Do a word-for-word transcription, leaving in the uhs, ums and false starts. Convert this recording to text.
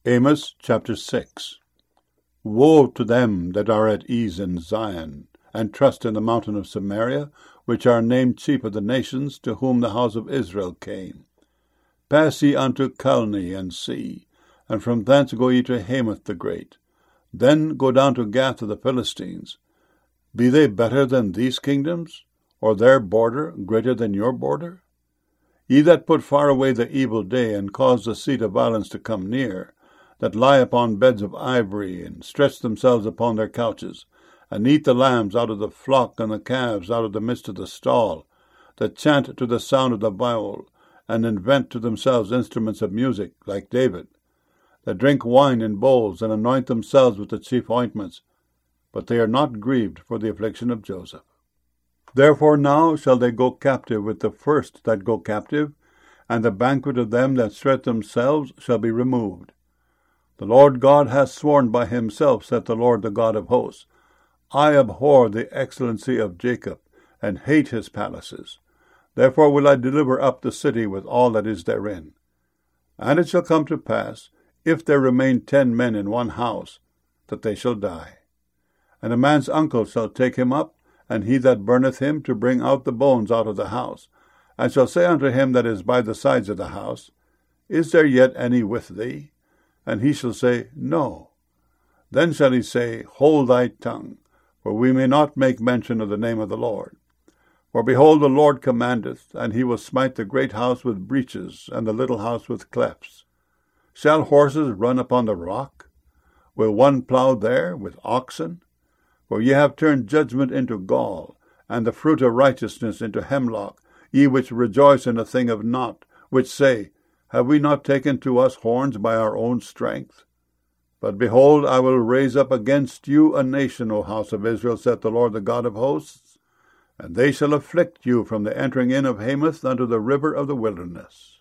Amos chapter six. Woe to them that are at ease in Zion, and trust in the mountain of Samaria, which are named chief of the nations, to whom the house of Israel came. Pass ye unto Calne, and see, and from thence go ye to Hamath the great. Then go down to Gath of the Philistines. Be they better than these kingdoms, or their border greater than your border? Ye that put far away the evil day, and cause the seat of violence to come near, that lie upon beds of ivory, and stretch themselves upon their couches, and eat the lambs out of the flock, and the calves out of the midst of the stall, that chant to the sound of the viol, and invent to themselves instruments of music, like David, that drink wine in bowls, and anoint themselves with the chief ointments, but they are not grieved for the affliction of Joseph. Therefore now shall they go captive with the first that go captive, and the banquet of them that stretch themselves shall be removed. The Lord God hath sworn by himself, saith the Lord, the God of hosts, I abhor the excellency of Jacob, and hate his palaces. Therefore will I deliver up the city with all that is therein. And it shall come to pass, if there remain ten men in one house, that they shall die. And a man's uncle shall take him up, and he that burneth him, to bring out the bones out of the house, and shall say unto him that is by the sides of the house, Is there yet any with thee? And he shall say, No. Then shall he say, Hold thy tongue, for we may not make mention of the name of the Lord. For behold, the Lord commandeth, and he will smite the great house with breaches, and the little house with clefts. Shall horses run upon the rock? Will one plow there with oxen? For ye have turned judgment into gall, and the fruit of righteousness into hemlock, ye which rejoice in a thing of naught, which say, Have we not taken to us horns by our own strength? But behold, I will raise up against you a nation, O house of Israel, saith the Lord, the God of hosts, and they shall afflict you from the entering in of Hamath unto the river of the wilderness.